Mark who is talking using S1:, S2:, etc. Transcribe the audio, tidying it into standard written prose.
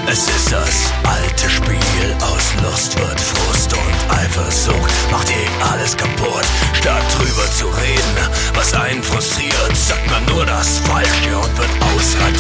S1: Es ist das alte Spiel, aus Lust wird Frust und Eifersucht macht alles kaputt. Statt drüber zu reden, was einen frustriert, sagt man nur das Falsche und wird ausradiert.